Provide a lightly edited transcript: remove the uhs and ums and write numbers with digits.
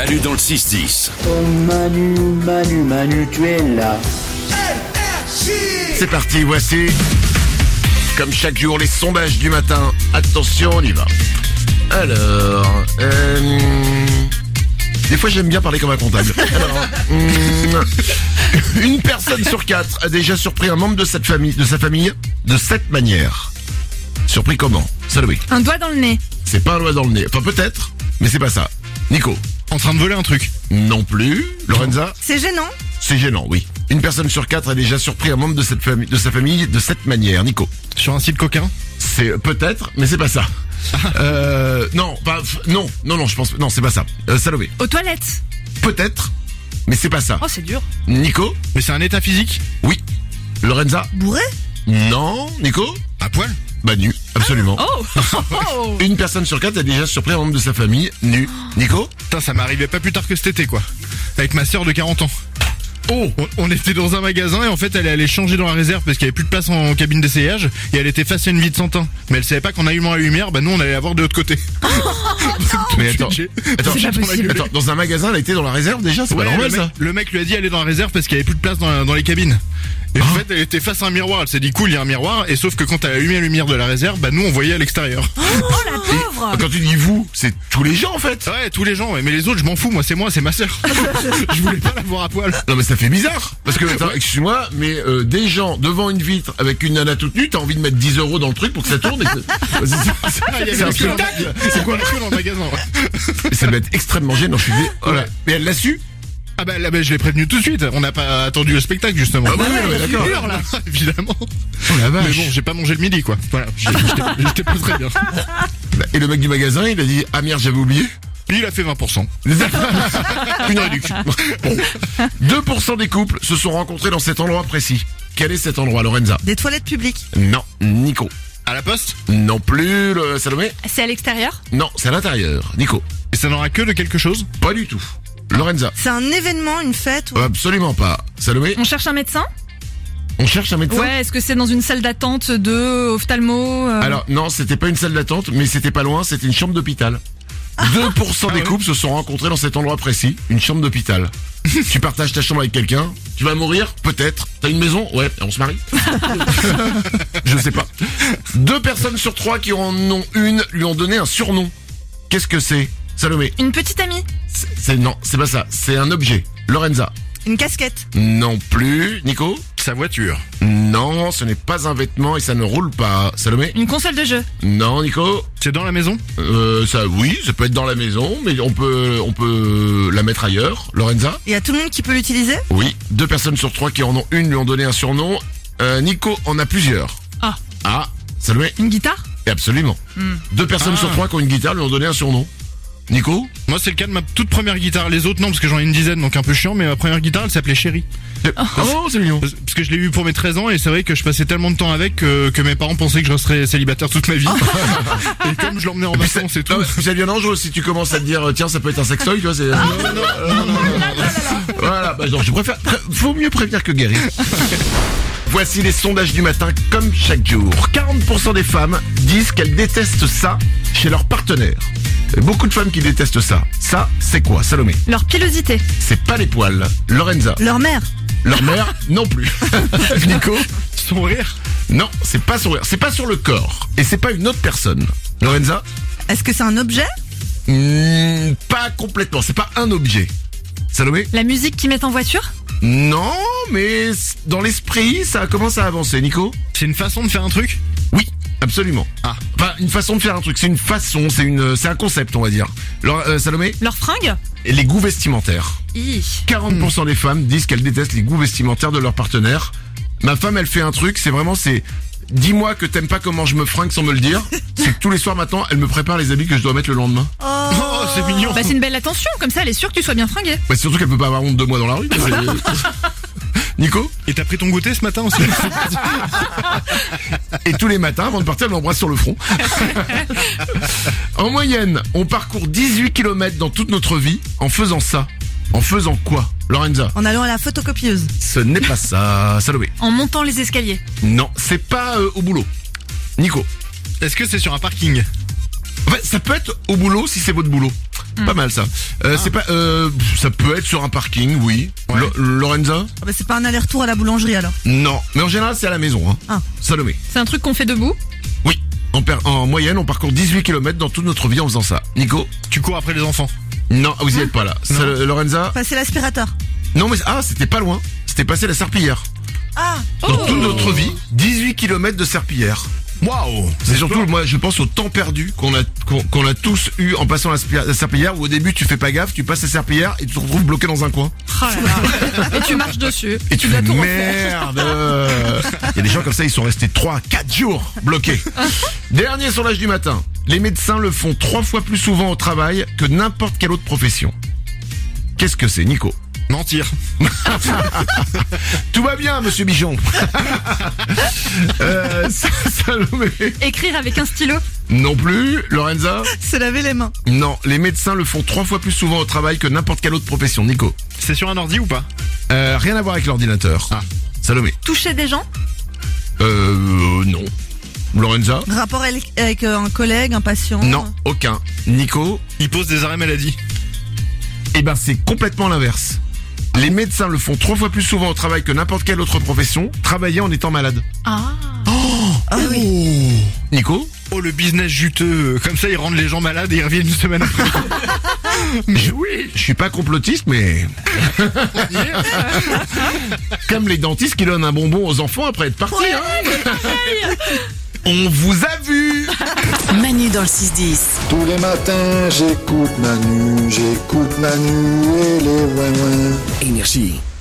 Manu dans le 6-10. Oh Manu, tu es là. C'est parti, voici, comme chaque jour, les sondages du matin. Attention, on y va. Alors, des fois j'aime bien parler comme un comptable. Alors, une personne sur 4 a déjà surpris un membre de sa famille de cette manière. Surpris comment? Salomé. Un doigt dans le nez. C'est pas un doigt dans le nez. Enfin peut-être, mais c'est pas ça. Nico. En train de voler un truc. Non plus. Lorenza. C'est gênant. C'est gênant, oui. Une personne sur 4 a déjà surpris un membre de sa famille de cette manière. Nico. Sur un site coquin. C'est peut-être, mais c'est pas ça. Non, je pense, non, c'est pas ça. Salomé. Aux toilettes. Peut-être, mais c'est pas ça. Oh, c'est dur. Nico. Mais c'est un état physique. Oui. Lorenza. Bourré. Non. Nico. À poil. Bah nu, absolument. Oh. Une personne sur 4 a déjà surpris un membre de sa famille nu. Nico. Putain, ça m'arrivait pas plus tard que cet été, quoi. Avec ma sœur de 40 ans. Oh. On était dans un magasin et en fait elle est allée changer dans la réserve parce qu'il y avait plus de place en cabine d'essayage et elle était face à une vitre sans teint. Mais elle savait pas qu'en allumant la lumière, bah nous on allait la voir de l'autre côté. Mais attends, C'est pas possible. attends, dans un magasin, elle a été dans la réserve déjà, c'est Ouais, pas normal ça. le mec lui a dit aller dans la réserve parce qu'il y avait plus de place dans les cabines. Et en fait elle était face à un miroir, elle s'est dit cool il y a un miroir et sauf que quand elle a allumé la lumière de la réserve, bah nous on voyait à l'extérieur. Oh, la pauvre. Quand tu dis vous, c'est tous les gens en fait. Ouais, tous les gens, ouais, mais les autres je m'en fous, moi c'est ma sœur. Je voulais pas la voir à poil. Non mais ça fait bizarre. Parce que, attends, excuse-moi, mais des gens devant une vitre avec une nana toute nue, t'as envie de mettre 10 € dans le truc pour que ça tourne et que... C'est un spectacle. C'est quoi le truc dans le magasin, ouais. Ça doit être extrêmement gênant, je suis désolé. Voilà. Mais elle l'a su? Ah bah là, je l'ai prévenu tout de suite. On n'a pas attendu le spectacle justement. Ah bah oui, d'accord. Dur, là, évidemment. Oh la vache. Mais bon, j'ai pas mangé le midi quoi. Voilà, j'étais pas très bien. Et le mec du magasin, il a dit ah merde, j'avais oublié. Puis il a fait 20%. Une réduction. Bon. 2% des couples se sont rencontrés dans cet endroit précis. Quel est cet endroit, Lorenza? Des toilettes publiques. Non. Nico. À la poste. Non plus. Salomé? C'est à l'extérieur. Non, c'est à l'intérieur. Nico. Et ça n'aura que de quelque chose. Pas du tout. Lorenza. C'est un événement, une fête ou... Absolument pas. Salomé? On cherche un médecin. On cherche un médecin? Ouais, est-ce que c'est dans une salle d'attente de ophtalmo Alors, non, c'était pas une salle d'attente, mais c'était pas loin, c'était une chambre d'hôpital. 2% des couples se sont rencontrés dans cet endroit précis, une chambre d'hôpital. Tu partages ta chambre avec quelqu'un, tu vas mourir? Peut-être. T'as une maison? Ouais, on se marie? Je sais pas. 2 personnes sur 3 qui en ont une lui ont donné un surnom. Qu'est-ce que c'est? Salomé? Une petite amie. Non, c'est pas ça, c'est un objet. Lorenza? Une casquette. Non plus. Nico? Sa voiture. Non, ce n'est pas un vêtement et ça ne roule pas. Salomé? Une console de jeu. Non, Nico? C'est dans la maison. Ça, oui, ça peut être dans la maison, mais on peut la mettre ailleurs. Lorenza? Il y a tout le monde qui peut l'utiliser. Oui, 2 personnes sur 3 qui en ont une lui ont donné un surnom. Nico en a plusieurs. Ah. Ah, Salomé? Une guitare. Et absolument. 2 personnes sur 3 qui ont une guitare lui ont donné un surnom. Nico? Moi c'est le cas de ma toute première guitare. Les autres non parce que j'en ai une dizaine donc un peu chiant. Mais ma première guitare elle s'appelait Chérie. Oh, c'est mignon. Parce que je l'ai eu pour mes 13 ans et c'est vrai que je passais tellement de temps avec que mes parents pensaient que je resterais célibataire toute ma vie. Et comme je l'emmenais en vacances et tout. Ça devient dangereux si tu commences à te dire tiens ça peut être un sextoy, tu vois, c'est... Voilà, bah non, je préfère... Faut mieux prévenir que guérir. Voici les sondages du matin comme chaque jour. 40% des femmes disent qu'elles détestent ça chez leur partenaire. Il y a beaucoup de femmes qui détestent ça. Ça, c'est quoi, Salomé? Leur pilosité. C'est pas les poils. Lorenza? Leur mère. Leur mère? Non plus. Nico? Son rire. Non, c'est pas sur c'est pas sur le corps. Et c'est pas une autre personne. Lorenza? Est-ce que c'est un objet? Pas complètement, c'est pas un objet. Salomé? La musique qu'ils mettent en voiture. Non, mais dans l'esprit, ça commence à avancer. Nico? C'est une façon de faire un truc. Oui, absolument. Ah. Enfin, une façon de faire un truc. C'est une façon, c'est un concept, on va dire. Alors, Salomé? Leur fringue. Et les goûts vestimentaires. 40% des femmes disent qu'elles détestent les goûts vestimentaires de leur partenaire. Ma femme, elle fait un truc, c'est dis-moi que t'aimes pas comment je me fringue sans me le dire. C'est que tous les soirs maintenant, elle me prépare les habits que je dois mettre le lendemain. Oh, c'est mignon. Bah c'est une belle attention, comme ça elle est sûre que tu sois bien fringué. Bah, surtout qu'elle peut pas avoir honte de moi dans la rue. Nico? Et t'as pris ton goûter ce matin aussi? Et tous les matins, avant de partir, elle m'embrasse sur le front. En moyenne, on parcourt 18 km dans toute notre vie en faisant ça. En faisant quoi, Lorenza? En allant à la photocopieuse. Ce n'est pas ça, Salomé. En montant les escaliers. Non, c'est pas au boulot. Nico? Est-ce que c'est sur un parking? En fait, ça peut être au boulot si c'est votre boulot. Pas mal ça. C'est pas, ça peut être sur un parking, oui. Ouais. Lorenza? Ah bah, c'est pas un aller-retour à la boulangerie alors. Non. Mais en général, c'est à la maison, hein. Ah. Salomé. C'est un truc qu'on fait debout. Oui. En moyenne, on parcourt 18 km dans toute notre vie en faisant ça. Nico? Tu cours après les enfants. Non, vous y êtes pas là. Lorenza? Passer l'aspirateur. Non, mais c'était pas loin. C'était passer la serpillière. Ah. Dans toute notre vie, 18 km de serpillière. Waouh. C'est surtout, moi, je pense au temps perdu qu'on a tous eu en passant la serpillière, où au début tu fais pas gaffe, tu passes la serpillière et tu te retrouves bloqué dans un coin. Oh là là. Et tu marches dessus. Et tu dois fais tout refaire. merde. Il y a des gens comme ça, ils sont restés 3-4 jours bloqués. Dernier sondage du matin. Les médecins le font 3 fois plus souvent au travail que n'importe quelle autre profession. Qu'est-ce que c'est, Nico? Mentir. Tout va bien, monsieur Bichon. Salomé. Écrire avec un stylo. Non plus. Lorenza? Se laver les mains. Non, les médecins le font 3 fois plus souvent au travail que n'importe quelle autre profession. Nico? C'est sur un ordi ou pas? Rien à voir avec l'ordinateur. Ah. Salomé? Toucher des gens. Non. Lorenza? Rapport avec un collègue, un patient. Non, aucun. Nico? Il pose des arrêts maladie. Eh ben, c'est complètement l'inverse. Les médecins le font 3 fois plus souvent au travail que n'importe quelle autre profession, travailler en étant malade. Ah. Ah oui. Nico? Oh, le business juteux. Comme ça, ils rendent les gens malades et ils reviennent une semaine après. Mais oui. Je suis pas complotiste, mais... Comme les dentistes qui donnent un bonbon aux enfants après être partis, hein. On vous a vu. Manu dans le 6-10. Tous les matins, j'écoute Manu et les ouin-ouin. Énergie.